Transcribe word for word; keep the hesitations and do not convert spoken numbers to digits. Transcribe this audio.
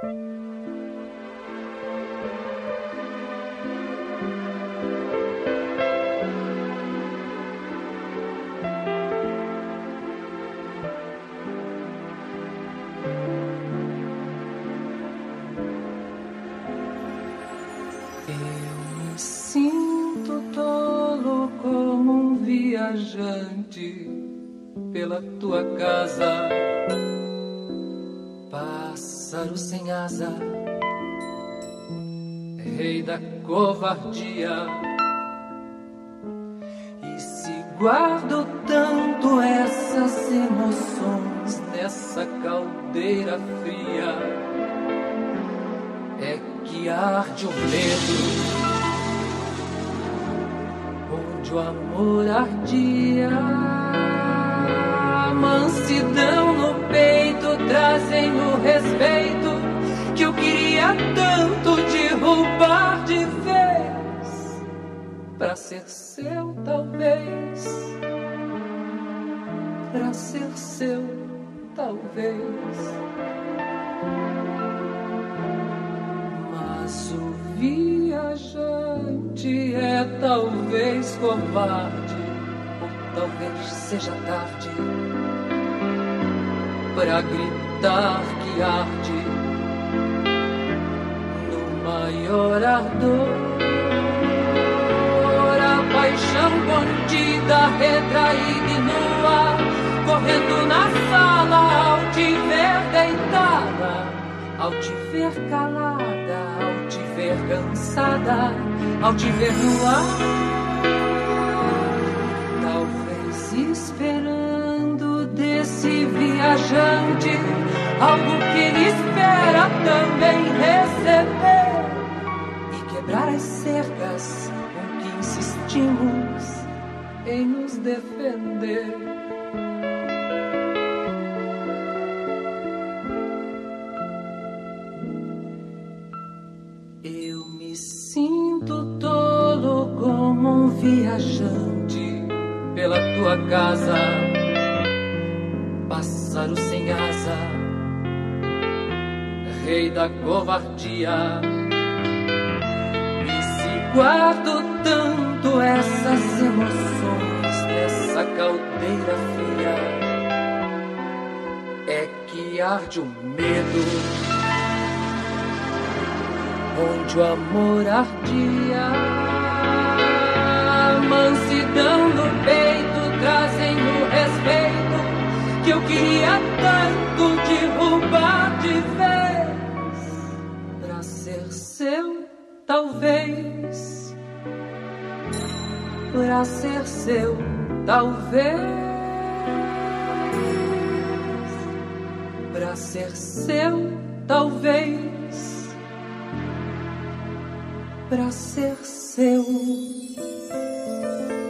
Pela tua casa, pássaro sem asa, rei da covardia. E se guardo tanto essas emoções nessa caldeira fria, é que arde o medo onde o amor ardia. Mansidão no peito trazem o respeito que eu queria tanto derrubar de vez, pra ser seu talvez, pra ser seu talvez. Mas o viajante é talvez covarde, ou talvez seja tarde pra gritar que arde no maior ardor. A paixão contida, retraída e nua, correndo na sala ao te ver deitada, ao te ver calada, ao te ver cansada, ao te ver no ar, talvez esperando desse viajante algo que ele espera também receber, e quebrar as cercas com que insistimos em nos defender. Eu me sinto tolo como um viajante pela tua casa, pássaro sem asa, rei da covardia. E se guardo tanto essas emoções nessa caldeira fria, é que arde o medo onde o amor ardia. Mansidão no peito trazem o respeito que eu queria tanto derrubar de vez, pra ser seu talvez, pra ser seu talvez, pra ser seu talvez, pra ser seu